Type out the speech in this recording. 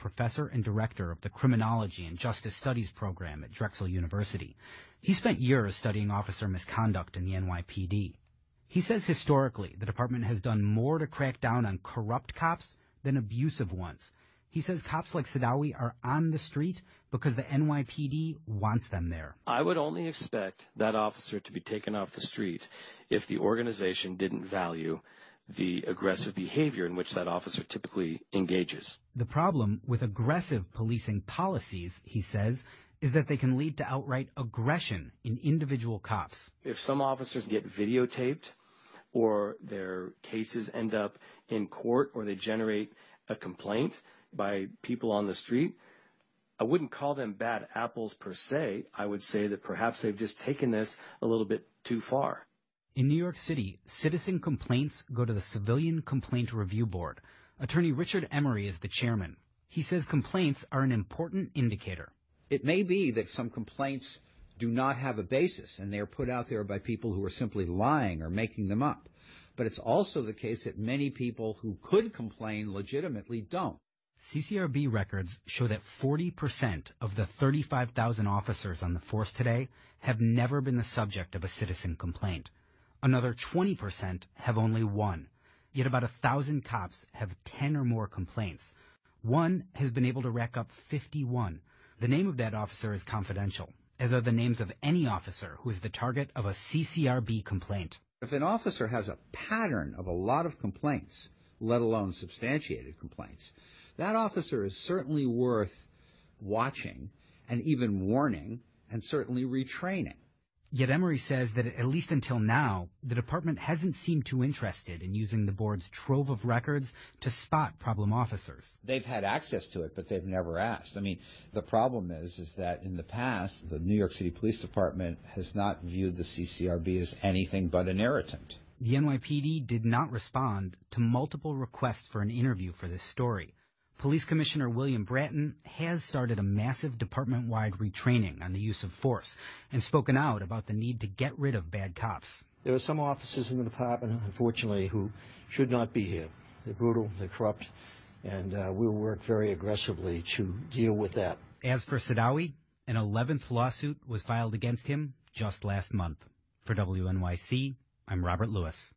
professor and director of the Criminology and Justice Studies program at Drexel University. He spent years studying officer misconduct in the NYPD. He says historically the department has done more to crack down on corrupt cops than abusive ones. He says cops like Saadawi are on the street because the NYPD wants them there. I would only expect that officer to be taken off the street if the organization didn't value the aggressive behavior in which that officer typically engages. The problem with aggressive policing policies, he says, is that they can lead to outright aggression in individual cops. If some officers get videotaped or their cases end up in court or they generate a complaint by people on the street, I wouldn't call them bad apples per se. I would say that perhaps they've just taken this a little bit too far. In New York City, citizen complaints go to the Civilian Complaint Review Board. Attorney Richard Emery is the chairman. He says complaints are an important indicator. It may be that some complaints do not have a basis, and they are put out there by people who are simply lying or making them up. But it's also the case that many people who could complain legitimately don't. CCRB records show that 40% of the 35,000 officers on the force today have never been the subject of a citizen complaint. Another 20% have only one. Yet about 1,000 cops have 10 or more complaints. One has been able to rack up 51. The name of that officer is confidential, as are the names of any officer who is the target of a CCRB complaint. If an officer has a pattern of a lot of complaints, let alone substantiated complaints, that officer is certainly worth watching and even warning and certainly retraining. Yet Emery says that at least until now, the department hasn't seemed too interested in using the board's trove of records to spot problem officers. They've had access to it, but they've never asked. I mean, the problem is that in the past, the New York City Police Department has not viewed the CCRB as anything but an irritant. The NYPD did not respond to multiple requests for an interview for this story. Police Commissioner William Bratton has started a massive department-wide retraining on the use of force and spoken out about the need to get rid of bad cops. There are some officers in the department, unfortunately, who should not be here. They're brutal, they're corrupt, and we'll work very aggressively to deal with that. As for Saadawi, an 11th lawsuit was filed against him just last month. For WNYC, I'm Robert Lewis.